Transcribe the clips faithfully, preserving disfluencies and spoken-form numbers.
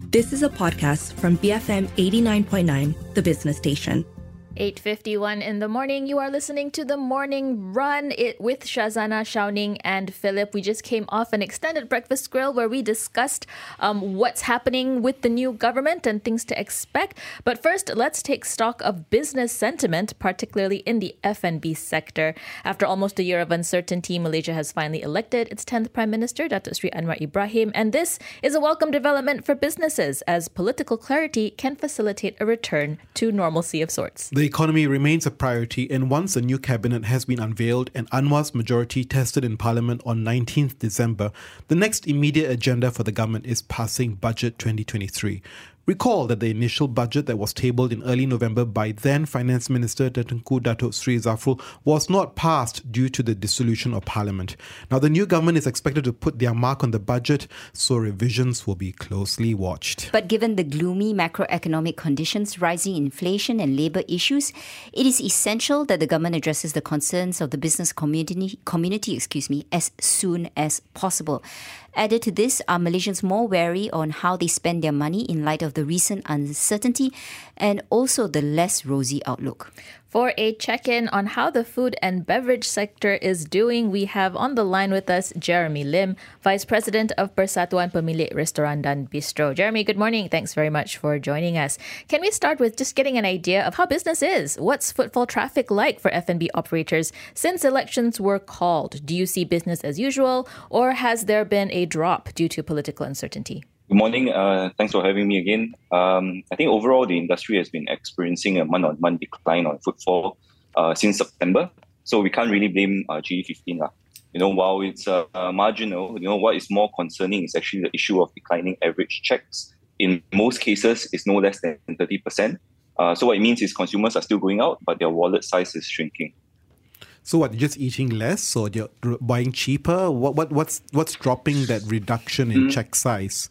This is a podcast from B F M eighty-nine point nine, the business station. eight fifty-one in the morning. You are listening to The Morning Run it with Shazana, Xiaoning and Philip. We just came off an extended breakfast grill where we discussed um, what's happening with the new government and things to expect. But first, let's take stock of business sentiment, particularly in the F and B sector. After almost a year of uncertainty, Malaysia has finally elected its tenth Prime Minister, Datuk Seri Anwar Ibrahim. And this is a welcome development for businesses, as political clarity can facilitate a return to normalcy of sorts. The economy remains a priority, and once a new cabinet has been unveiled and Anwar's majority tested in Parliament on nineteenth December, the next immediate agenda for the government is passing Budget twenty twenty-three. Recall that the initial budget that was tabled in early November by then Finance Minister Tengku Datuk Seri Zafrul was not passed due to the dissolution of Parliament. Now, the new government is expected to put their mark on the budget, so revisions will be closely watched. But given the gloomy macroeconomic conditions, rising inflation and labour issues, it is essential that the government addresses the concerns of the business community, community excuse me, as soon as possible. Added to this, are Malaysians more wary on how they spend their money in light of the recent uncertainty and also the less rosy outlook? For a check-in on how the food and beverage sector is doing, we have on the line with us Jeremy Lim, Vice President of Persatuan Pemilik Restoran dan Bistro. Jeremy, good morning. Thanks very much for joining us. Can we start with just getting an idea of how business is? What's footfall traffic like for F and B operators since elections were called? Do you see business as usual, or has there been a drop due to political uncertainty? Good morning. Uh, thanks for having me again. Um, I think overall the industry has been experiencing a month-on-month decline on footfall uh, since September. So we can't really blame uh, G E fifteen. Uh. You know, while it's uh, uh, marginal, you know, what is more concerning is actually the issue of declining average checks. In most cases, it's no less than thirty percent. Uh, so what it means is consumers are still going out, but their wallet size is shrinking. So what, just eating less, or they're buying cheaper? What what what's what's dropping that reduction in mm. check size?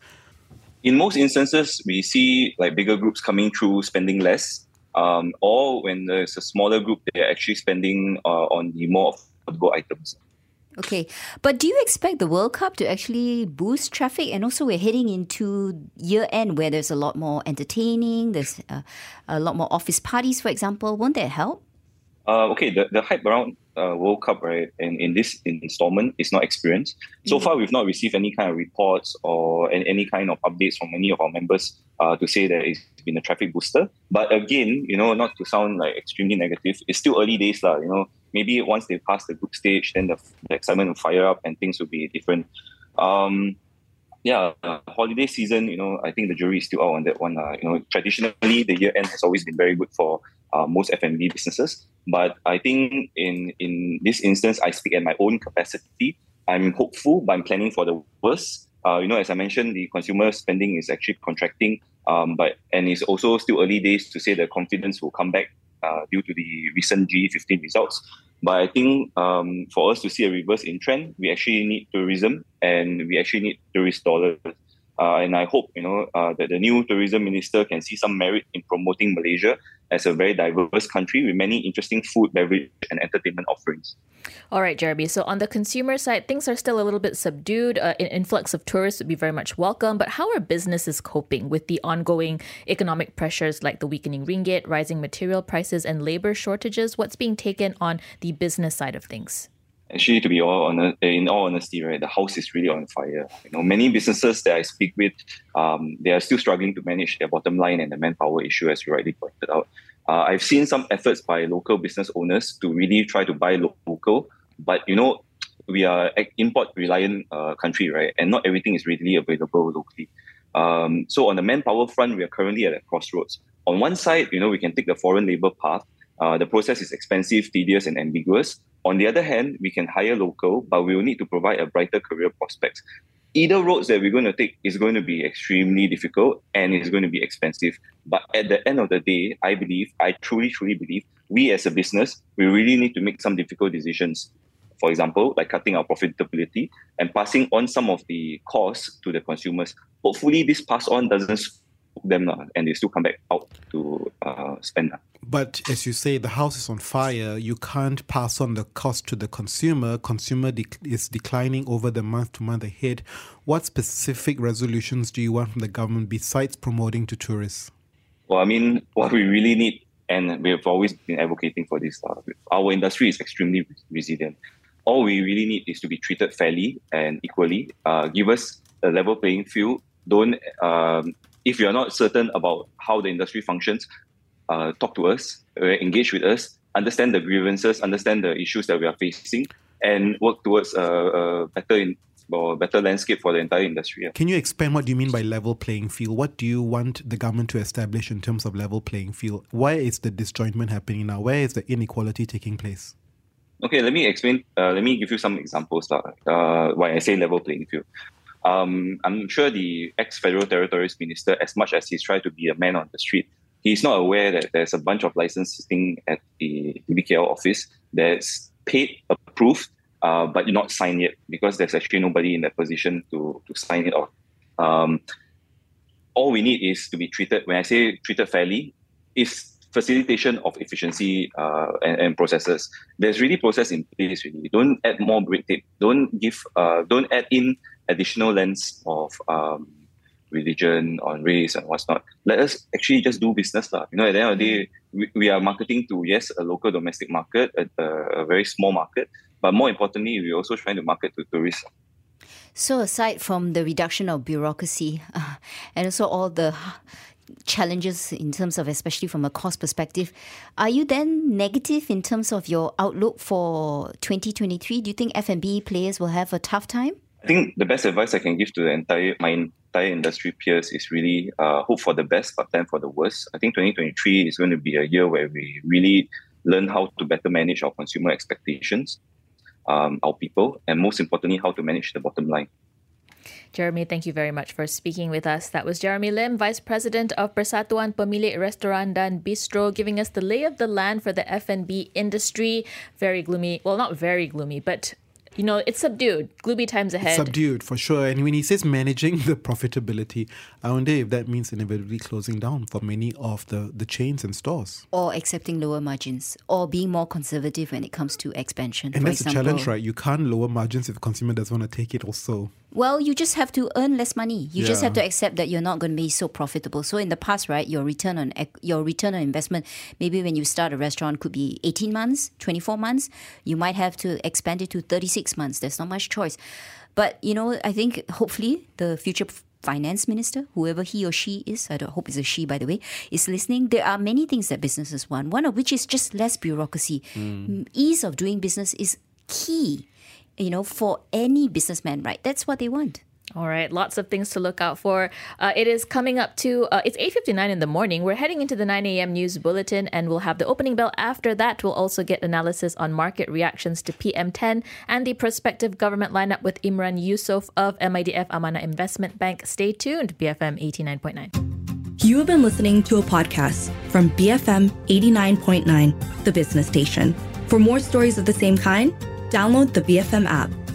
In most instances, we see like bigger groups coming through spending less, um, or when there's a smaller group, they're actually spending uh, on the more affordable items. Okay, but do you expect the World Cup to actually boost traffic? And also we're heading into year end where there's a lot more entertaining, there's uh, a lot more office parties, for example. Won't that help? Uh, okay, the, the hype around uh, World Cup, right, and in this installment is not experienced. So mm. far, we've not received any kind of reports or any, any kind of updates from any of our members uh, to say that it's been a traffic booster. But again, you know, not to sound like extremely negative, it's still early days, lah. You know, maybe once they pass the group stage, then the, the excitement will fire up and things will be different. Um, yeah, uh, holiday season, you know, I think the jury is still out on that one. Uh, you know, traditionally, the year end has always been very good for uh, most F and B businesses. But I think in, in this instance, I speak at my own capacity. I'm hopeful, but I'm planning for the worst. Uh, you know, as I mentioned, the consumer spending is actually contracting, um, but and it's also still early days to say the confidence will come back uh, due to the recent G E fifteen results. But I think um, for us to see a reverse in trend, we actually need tourism and we actually need tourist dollars. Uh, and I hope, you know, uh, that the new tourism minister can see some merit in promoting Malaysia as a very diverse country with many interesting food, beverage, and entertainment offerings. All right, Jeremy. So on the consumer side, things are still a little bit subdued. Uh, an influx of tourists would be very much welcome. But how are businesses coping with the ongoing economic pressures like the weakening ringgit, rising material prices, and labor shortages? What's being taken on the business side of things? Actually, to be all honest, in all honesty, right, the house is really on fire. You know, many businesses that I speak with, um, they are still struggling to manage their bottom line and the manpower issue, as you rightly pointed out. Uh, I've seen some efforts by local business owners to really try to buy local, but you know, we are an import-reliant uh, country, right, and not everything is readily available locally. Um, so on the manpower front, we are currently at a crossroads. On one side, you know, we can take the foreign labor path. Uh, the process is expensive, tedious, and ambiguous. On the other hand, we can hire local, but we will need to provide a brighter career prospects. Either roads that we're going to take is going to be extremely difficult and it's going to be expensive. But at the end of the day, I believe, I truly, truly believe, we as a business, we really need to make some difficult decisions. For example, like cutting our profitability and passing on some of the costs to the consumers. Hopefully, this pass on doesn't spook them uh, and they still come back out to uh, spend. Uh. But as you say, the house is on fire. You can't pass on the cost to the consumer. Consumer de- is declining over the month to month ahead. What specific resolutions do you want from the government besides promoting to tourists? Well, I mean, what we really need, and we've always been advocating for this, uh, our industry is extremely resilient. All we really need is to be treated fairly and equally. Uh, give us a level playing field. Don't, um, if you're not certain about how the industry functions, uh, talk to us, uh, engage with us, understand the grievances, understand the issues that we are facing, and work towards a, a better in, or better landscape for the entire industry. Can you expand what do you mean by level playing field? What do you want the government to establish in terms of level playing field? Where is the disjointment happening now? Where is the inequality taking place? Okay, let me explain. Uh, let me give you some examples. Uh, why I say level playing field. Um, I'm sure the ex-Federal Territories Minister, as much as he's tried to be a man on the street, he's not aware that there's a bunch of licenses sitting at the D B K L office that's paid, approved, uh, but not signed yet because there's actually nobody in that position to, to sign it off. Um, all we need is to be treated, when I say treated fairly, is facilitation of efficiency uh, and, and processes. There's really process in place. Really, don't add more red tape. Don't give. Uh, don't add in additional lens of um, religion, on race and what's not. Let us actually just do business, lah. You know, at the end of the day, we, we are marketing to yes a local domestic market, a, a very small market, but more importantly, we're also trying to market to tourists. So aside from the reduction of bureaucracy uh, and also all the challenges in terms of, especially from a cost perspective, are you then negative in terms of your outlook for twenty twenty-three? Do you think F and B players will have a tough time? I think the best advice I can give to the entire my entire industry peers is really uh, hope for the best, but plan for the worst. I think twenty twenty-three is going to be a year where we really learn how to better manage our consumer expectations, um, our people, and most importantly, how to manage the bottom line. Jeremy, thank you very much for speaking with us. That was Jeremy Lim, Vice President of Persatuan Pemilik Restoran dan Bistro, giving us the lay of the land for the F and B industry. Very gloomy. Well, not very gloomy, but you know, it's subdued. Gloomy times ahead. Subdued, for sure. And when he says managing the profitability, I wonder if that means inevitably closing down for many of the, the chains and stores. Or accepting lower margins, or being more conservative when it comes to expansion. And for that's example. the challenge, right? You can't lower margins if the consumer doesn't want to take it also. Well, you just have to earn less money. You Yeah. just have to accept that you're not going to be so profitable. So in the past, right, your return on ec- your return on investment, maybe when you start a restaurant could be eighteen months, twenty-four months. You might have to expand it to thirty-six months. There's not much choice. But, you know, I think hopefully the future finance minister, whoever he or she is, I don't hope it's a she, by the way, is listening. There are many things that businesses want, one of which is just less bureaucracy. Mm. Ease of doing business is key, you know, for any businessman, right? That's what they want. All right, lots of things to look out for. Uh, it is coming up to, uh, it's eight fifty-nine in the morning. We're heading into the nine a.m. news bulletin, and we'll have the opening bell after that. We'll also get analysis on market reactions to P M ten and the prospective government lineup with Imran Yusof of M I D F Amanah Investment Bank. Stay tuned, B F M eighty-nine point nine. You have been listening to a podcast from B F M eighty-nine point nine, the business station. For more stories of the same kind, download the B F M app.